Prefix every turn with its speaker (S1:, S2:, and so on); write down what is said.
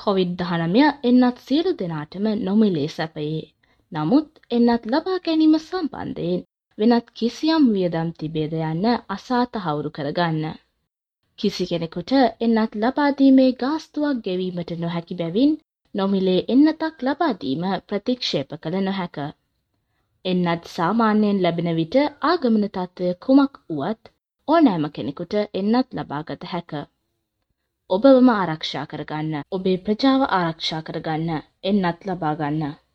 S1: COVID-19 එන්නත් සියලු දෙනාටම නොමිලේ සැපයේ. නමුත් එන්නත් ලබා ගැනීම සම්බන්ධයෙන් වෙනත් කිසියම් වියදම් තිබේද යන්න අසාතහවුරු කරගන්න. කිසි කෙනෙකුට එන්නත් ලබා දීමේ ගාස්තුවක් ගෙවීමට නොහැකි බැවින් නොමිලේ එන්නතක් ලබා දීම ප්‍රතික්ෂේප කළ නොහැක. එන්නත් සාමාන්‍යයෙන් ලැබෙන විට ආගමන තත්ත්වය කුමක් වුවත් ඕනෑම කෙනෙකුට එන්නත් ලබාගත හැක. ඔබවම ආරක්ෂා කරගන්න. ඔබේ ප්‍රජාව ආරක්ෂා කරගන්න. එන්නත් ලබා ගන්න.